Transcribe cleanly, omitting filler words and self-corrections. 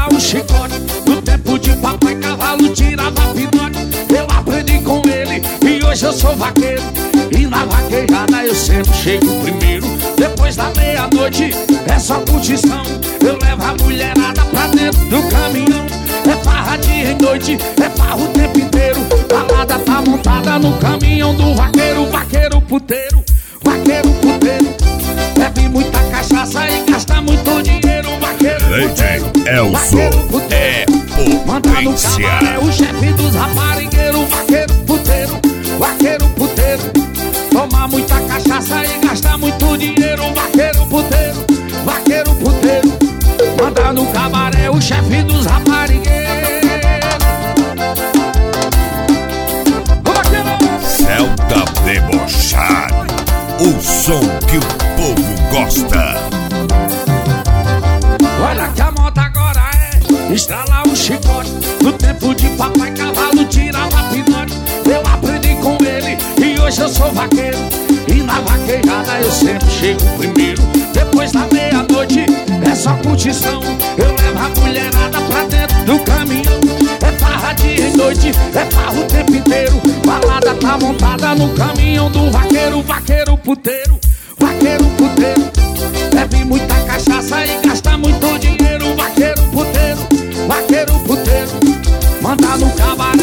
estralar o chicote. No tempo de papai cavalo tirava pinote. Eu aprendi com ele e hoje eu sou vaqueiro. E na vaquejada eu sempre chego primeiro. Depois da meia-noite é só curtição. Eu levo a mulherada pra dentro do caminhão. É farra dia e noite, é farra o tempo inteiro. Balada tá montada no caminhão do vaqueiro. Vaqueiro puteiro, vaqueiro puteiro. Bebe muita cachaça e gasta muito dinheiro. Vaqueiro puteiro, vaqueiro puteiro. Manda no cabaré o chefe dos raparigueiros. Vaqueiro puteiro, vaqueiro puteiro. Toma muita cachaça e gasta muito dinheiro. Vaqueiro puteiro, vaqueiro puteiro. Manda no cabaré o chefe dos raparigueiros. Celta debochado, o som que o povo gosta. Olha que a moda agora é estralar o chicote. No tempo de papai cavalo tirava pinote. Eu aprendi com ele e hoje eu sou vaqueiro. E na vaquejada eu sempre chego primeiro. Depois da meia-noite é só curtição. Eu levo a mulherada pra dentro do caminhão. É farra dia e noite, é farra o tempo inteiro. Balada tá montada no caminhão do vaqueiro. Vaqueiro puteiro, vaqueiro puteiro. Bebe muita cachaça e gasta muito dinheiro. Vaqueiro puteiro, vaqueiro puteiro. Manda no cabaré